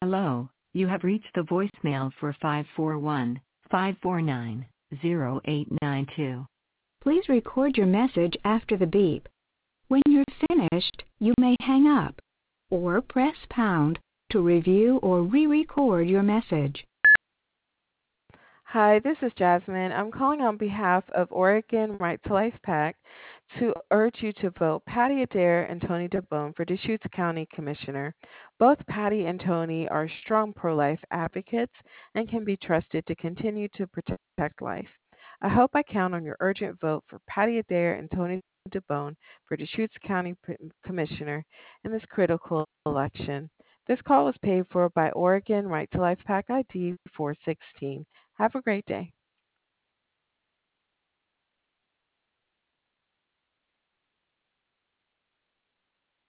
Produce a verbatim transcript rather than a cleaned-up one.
Hello, you have reached the voicemail for five four one, five four nine, zero eight nine two. Please record your message after the beep. When you're finished, you may hang up or press pound to review or re-record your message. Hi, this is Jasmine. I'm calling on behalf of Oregon Right to Life PAC to urge you to vote Patty Adair and Tony DeBone for Deschutes County Commissioner. Both Patty and Tony are strong pro-life advocates and can be trusted to continue to protect life. I hope I count on your urgent vote for Patty Adair and Tony DeBone for Deschutes County P- Commissioner in this critical election. This call was paid for by Oregon Right to Life PAC I D four sixteen. Have a great day.